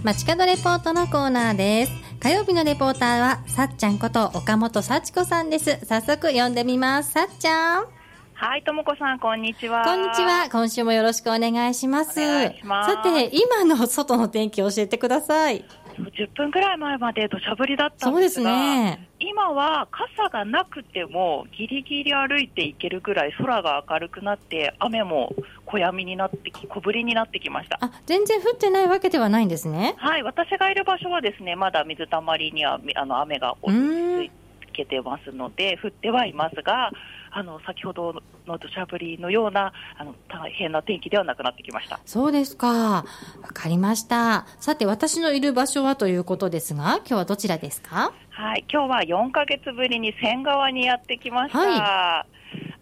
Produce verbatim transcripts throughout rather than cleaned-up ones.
街角レポートのコーナーです。火曜日のレポーターはさっちゃんこと岡本幸子さんです。早速呼んでみます。さっちゃん。 はい、ともこさん、こんにちは。 こんにちは。今週もよろしくお願いします。 お願いします。 さて、今の外の天気教えてください。 じゅっぷんくらい前まで土砂降りだったんですが、そうですね、今は傘がなくてもギリギリ歩いていけるくらい空が明るくなって、雨も小やみになってき、小降りになってきました。 あ、全然降ってないわけではないんですね。 はい、私がいる場所はですね、まだ水たまりにはあの雨が落ち着いてますので、降ってはいますが、あの先ほどの土砂降りのようなあの大変な天気ではなくなってきました。 そうですか。わかりました。さて、私のいる場所はということですが、今日はどちらですか？ はい、今日はよんかげつぶりに仙川にやってきました。はい、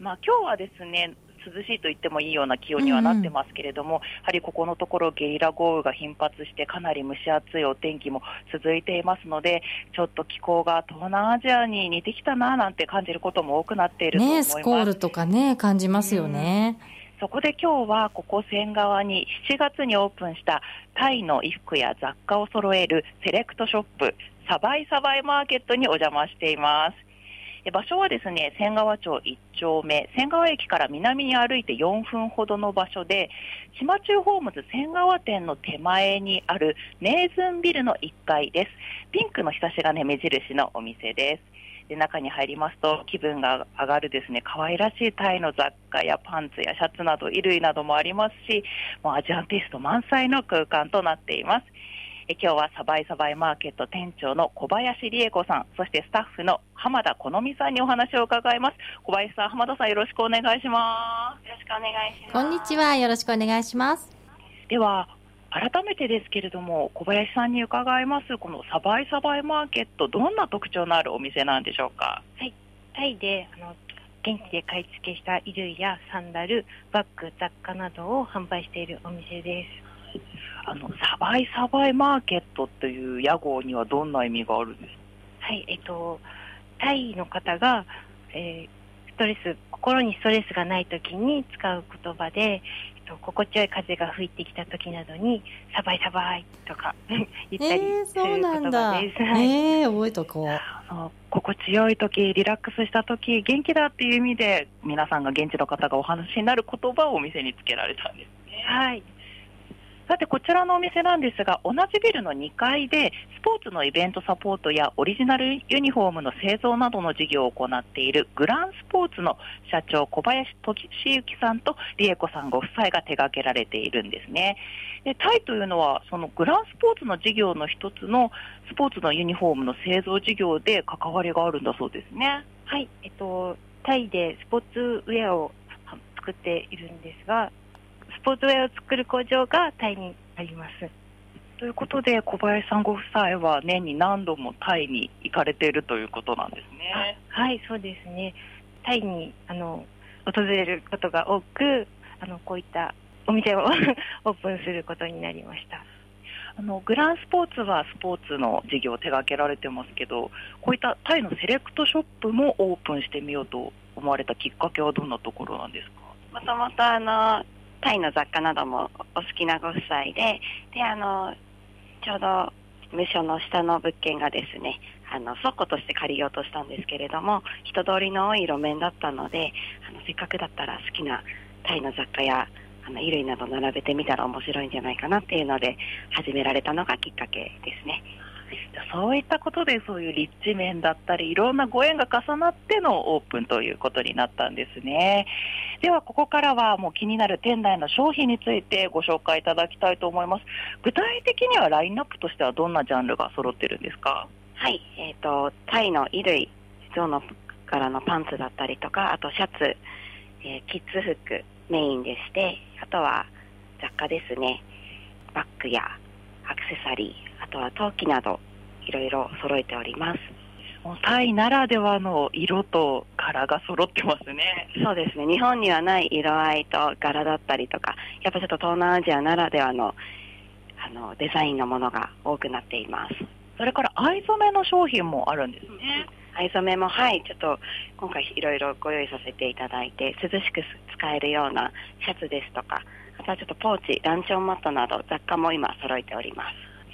まあ、今日はですね、涼しいと言ってもいいような気温にはなってますけれども、うんうん、やはりここのところゲリラ豪雨が頻発してかなり蒸し暑いお天気も続いていますので、ちょっと気候が東南アジアに似てきたななんて感じることも多くなっていると思います。 ね、スコールとかね、感じますよね。 そこで今日はここ仙川にしちがつにオープンしたタイの衣服や雑貨を揃えるセレクトショップサバイサバイマーケットにお邪魔しています。場所はですね、仙川町いっちょうめ、仙川駅から南に歩いてよんぷんほどの場所で、島中ホームズ仙川店の手前にあるネーズンビルのいっかいです。ピンクのひさしがね、目印のお店です。で、中に入りますと気分が上がるですね、可愛らしいタイの雑貨やパンツやシャツなど衣類などもありますし、もうアジアンテイスト満載の空間となっています。え今日はサバイサバイマーケット店長の小林理恵子さん、そしてスタッフの浜田好美さんにお話を伺います。小林さん、浜田さん、よろしくお願いします。 よろしくお願いします。 こんにちは、よろしくお願いします。 では改めてですけれども、小林さんに伺います。このサバイサバイマーケット、どんな特徴のあるお店なんでしょうか？ はい、タイであの現地で買い付けした衣類やサンダル、バッグ、雑貨などを販売しているお店です。 あのサバイサバイマーケットという屋号にはどんな意味があるんですか？ はい、えっとタイの方が、えー、ストレス心にストレスがない時に使う言葉で、えっと、心地よい風が吹いてきた時などにサバイサバイとか言ったりする言葉です。 えー、覚えとこう。 そう心地よい時、リラックスした時、元気だっていう意味で皆さんが現地の方がお話になる言葉をお店につけられたんですね。 はい。 さて、こちらのお店なんですが、同じビルのにかいでスポーツのイベントサポートやオリジナルユニフォームの製造などの事業を行っているグランスポーツの社長小林俊之さんと理恵子さんご夫妻が手掛けられているんですね。で、タイというのはそのグランスポーツの事業の一つのスポーツのユニフォームの製造事業で関わりがあるんだそうですね。 はい、えっと、タイでスポーツウェアを作っているんですが、スポーツウェアを作る工場がタイにあります。 ということで、小林さんご夫妻は年に何度もタイに行かれているということなんですね。 はい、そうですね。タイにあの訪れることが多く、あのこういったお店をオープンすることになりました。 あのグランスポーツはスポーツの事業を手掛けられてますけど、こういったタイのセレクトショップもオープンしてみようと思われたきっかけはどんなところなんですか？ もともとあのタイの雑貨などもお好きなご夫妻で、であのちょうど事務所の下の物件がですね、あの倉庫として借りようとしたんですけれども、人通りの多い路面だったので、あのせっかくだったら好きなタイの雑貨やあの衣類など並べてみたら面白いんじゃないかなっていうので始められたのがきっかけですね。 そういったことでそういう立地面だったりいろんなご縁が重なってのオープンということになったんですね。ではここからはもう気になる店内の商品についてご紹介いただきたいと思います。具体的にはラインナップとしてはどんなジャンルが揃ってるんですか？ はい、えーと、タイの衣類、象の柄のパンツだったりとか、あとシャツ、えー、キッズ服メインでして、あとは雑貨ですね、バッグやアクセサリー、あとは陶器などいろいろ揃えております。 もうタイならではの色と柄が揃ってますね。 そうですね、日本にはない色合いと柄だったりとか、やっぱちょっと東南アジアならではの、あのデザインのものが多くなっています。 それから藍染めの商品もあるんですね。 藍染めも、はい、ちょっと今回いろいろご用意させていただいて、涼しく使えるようなシャツですとか、あとはちょっとポーチ、ランチョンマットなど雑貨も今揃えております。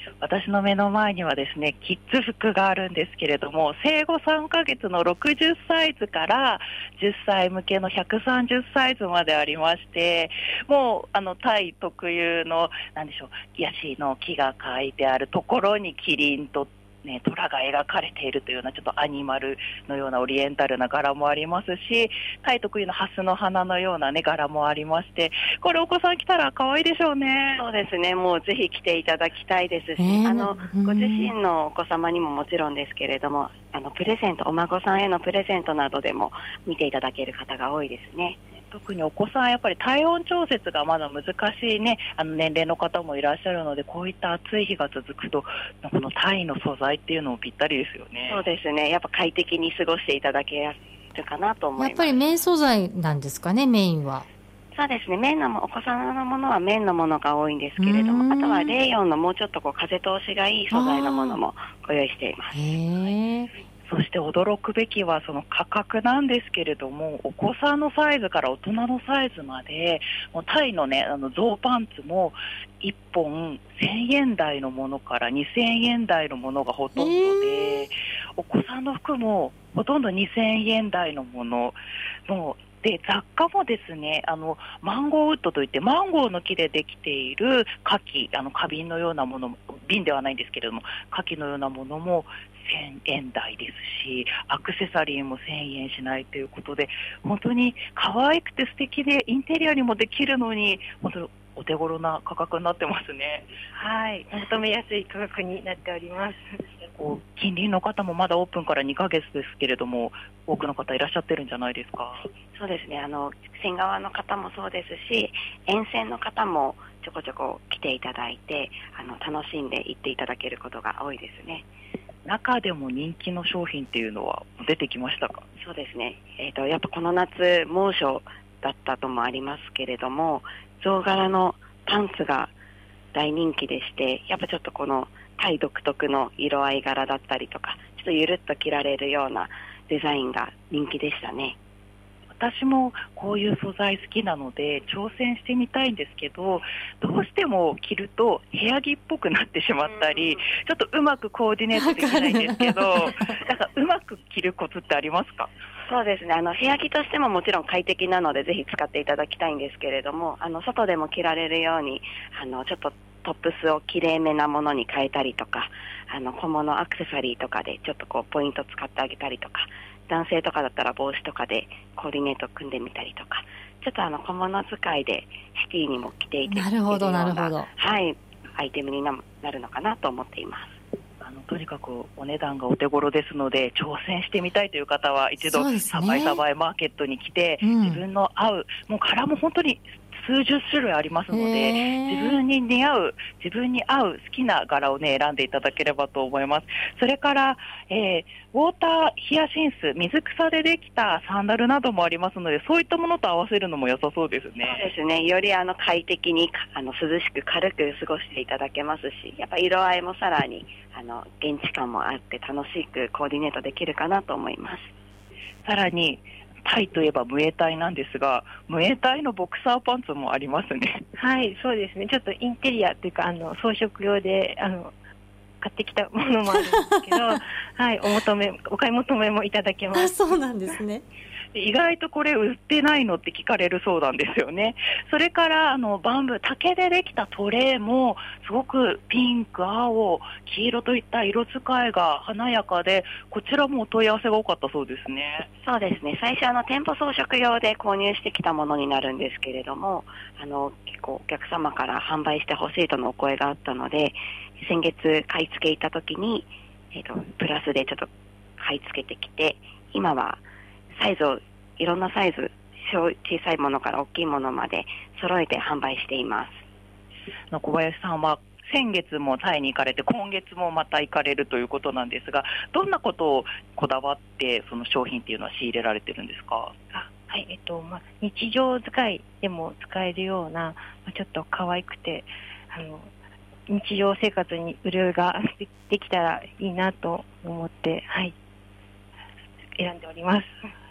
私の目の前にはですね、キッズ服があるんですけれども、生後さんかげつのろくじゅっサイズからじゅっさい向けのひゃくさんじゅっサイズまでありまして、もうあのタイ特有のなんでしょう、ヤシの木が書いてあるところにキリンとね、虎が描かれているというようなちょっとアニマルのようなオリエンタルな柄もありますし、タイ特有のハスの花のような、ね、柄もありまして、これお子さん来たら可愛いでしょうね。 そうですね、もうぜひ来ていただきたいですし、 えー、 あのご自身のお子様にももちろんですけれども、あのプレゼント、お孫さんへのプレゼントなどでも見ていただける方が多いですね。 特にお子さんやっぱり体温調節がまだ難しい、ね、あの年齢の方もいらっしゃるので、こういった暑い日が続くとこのタイの素材っていうのもぴったりですよね。 そうですね、やっぱ快適に過ごしていただけるかなと思います。 やっぱり綿素材なんですかね、メインは。 そうですね、綿のもお子様のものは綿のものが多いんですけれども、あとはレーヨンのもうちょっとこう風通しがいい素材のものもご用意しています。 へー。 そして驚くべきはその価格なんですけれども、お子さんのサイズから大人のサイズまで、もうタイのね、あのゾウパンツもいっぽんせんえん台のものからにせんえん台のものがほとんどで、お子さんの服もほとんどにせんえん台のもの、もうで雑貨もですね、あのマンゴーウッドといってマンゴーの木でできている花器、あの花瓶のようなものも、瓶ではないんですけれども花器のようなものもせんえん台ですし、アクセサリーもせんえんしないということで、本当に可愛くて素敵でインテリアにもできるのに、本当にお手頃な価格になってますね。 はい、求めやすい価格になっております。 こう近隣の方もまだオープンからにかげつですけれども、多くの方いらっしゃってるんじゃないですか。 そうですね、あの線側の方もそうですし、沿線の方もちょこちょこ来ていただいて、あの楽しんで行っていただけることが多いですね。 中でも人気の商品っていうのは出てきましたか？ そうですね、えーと、やっぱこの夏猛暑だったともありますけれども、象柄のパンツが大人気でして、やっぱちょっとこのタイ独特の色合い柄だったりとか、ちょっとゆるっと着られるようなデザインが人気でしたね。 私もこういう素材好きなので挑戦してみたいんですけど、どうしても着ると部屋着っぽくなってしまったり、ちょっとうまくコーディネートできないんですけど、なんかうまく着るコツってありますか？ そうですね、あの部屋着としてももちろん快適なのでぜひ使っていただきたいんですけれども、あの外でも着られるように、あのちょっとトップスをきれいめなものに変えたりとか、あの小物アクセサリーとかでちょっとこうポイント使ってあげたりとか、男性とかだったら帽子とかでコーディネート組んでみたりとか、ちょっとあの小物使いでシティにも着ていけるような、 なるほどなるほど、 はい、アイテムになるのかなと思っています。 あのとにかくお値段がお手頃ですので、挑戦してみたいという方は一度、ね、サバイサバイマーケットに来て、うん、自分の合う、もう柄も本当に数十種類ありますので、自分に似合う、自分に合う好きな柄をね選んでいただければと思います。それから、えー、ウォーターヒヤシンス、水草でできたサンダルなどもありますので、そういったものと合わせるのも良さそうですね。 そうですね、よりあの快適にあの涼しく軽く過ごしていただけますし、やっぱ色合いもさらにあの現地感もあって楽しくコーディネートできるかなと思います。 さらにタイといえばムエタイなんですが、ムエタイのボクサーパンツもありますね。 はい、そうですね、ちょっとインテリアというかあの装飾用であの買ってきたものもあるんですけどはい、お求めお買い求めもいただけます。 あ、そうなんですね。 意外とこれ売ってないのって聞かれるそうなんですよね。それからあのバンブー、竹でできたトレイもすごくピンク、青、黄色といった色使いが華やかで、こちらもお問い合わせが多かったそうですね。 そうですね、最初あの店舗装飾用で購入してきたものになるんですけれども、あの結構お客様から販売してほしいとのお声があったので、先月買い付けいた時に、えーと、プラスでちょっと買い付けてきて、今はサイズをいろんなサイズ、小さいものから大きいものまで揃えて販売しています。 小林さんは先月もタイに行かれて、今月もまた行かれるということなんですが、どんなことをこだわってその商品っていうのは仕入れられてるんですか？ あ、はい、えっとまあ、日常使いでも使えるような、ちょっと可愛くてあの日常生活に潤いができたらいいなと思って、はい、選んでおります。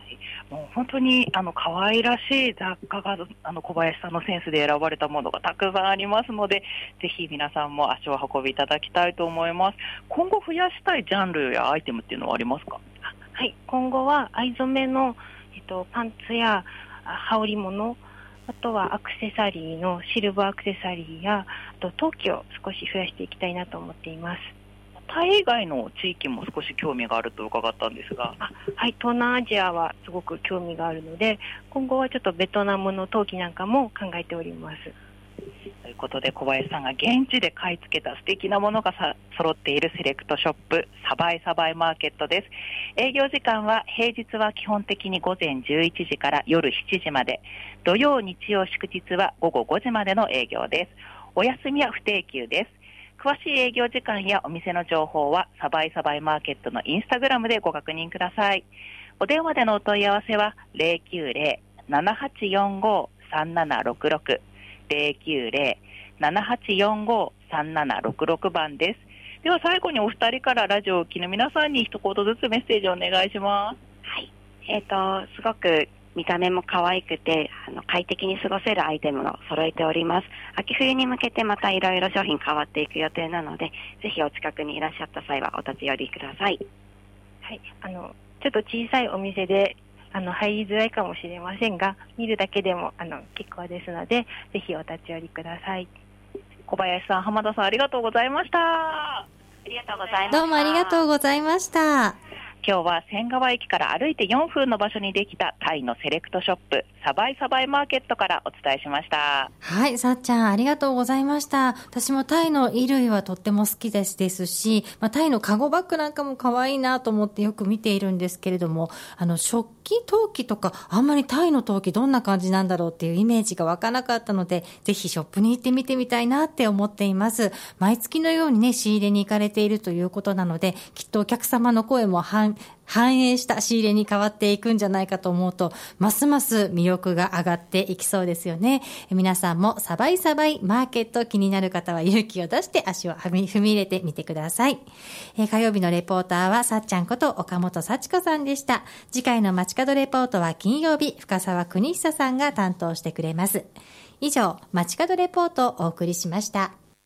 もう本当にあの可愛らしい雑貨があの小林さんのセンスで選ばれたものがたくさんありますので、ぜひ皆さんも足を運びいただきたいと思います。今後増やしたいジャンルやアイテムっていうのはありますか？ はい、今後は藍染めの、えっと、パンツや羽織物、あとはアクセサリーのシルバーアクセサリーや、あと陶器を少し増やしていきたいなと思っています。 タイ以外の地域も少し興味があると伺ったんですが。 あ、はい、東南アジアはすごく興味があるので、今後はちょっとベトナムの陶器なんかも考えております。 ということで、小林さんが現地で買い付けた素敵なものがさ揃っているセレクトショップサバイサバイマーケットです。営業時間は平日は基本的に午前じゅういちじから夜しちじまで、土曜日曜祝日は午後ごじまでの営業です。お休みは不定休です。詳しい営業時間やお店の情報はサバイサバイマーケットのインスタグラムでご確認ください。お電話でのお問い合わせは ゼロきゅうゼロ ななはちよんご さんななろくろく ゼロきゅうゼロ ななはちよんご さんななろくろく 番です。では最後にお二人からラジオを聴きの皆さんに一言ずつメッセージをお願いします。 はい。えっと、すごく見た目も可愛くて、あの、快適に過ごせるアイテムを揃えております。秋冬に向けてまたいろいろ商品変わっていく予定なので、ぜひお近くにいらっしゃった際はお立ち寄りください。 はい、あの、ちょっと小さいお店で、あの、入りづらいかもしれませんが、見るだけでも、あの、結構ですので、ぜひお立ち寄りください。 小林さん、浜田さん、ありがとうございました。 ありがとうございました。 どうもありがとうございました。 今日は仙川駅から歩いてよんぷんの場所にできたタイのセレクトショップサバイサバイマーケットからお伝えしました。 はい、さっちゃんありがとうございました。私もタイの衣類はとっても好きですですし、まあ、タイのカゴバッグなんかも可愛いなと思ってよく見ているんですけれども、あの食器陶器とかあんまりタイの陶器どんな感じなんだろうっていうイメージが湧かなかったので、ぜひショップに行ってみてみたいなって思っています。毎月のようにね仕入れに行かれているということなので、きっとお客様の声も反反映した仕入れに変わっていくんじゃないかと思うと、ますます魅力が上がっていきそうですよね。皆さんもサバイサバイマーケット気になる方は勇気を出して足を踏み入れてみてください。えー、火曜日のレポーターはさっちゃんこと岡本幸子さんでした。次回の街角レポートは金曜日、深澤邦久さんが担当してくれます。以上、街角レポートをお送りしました。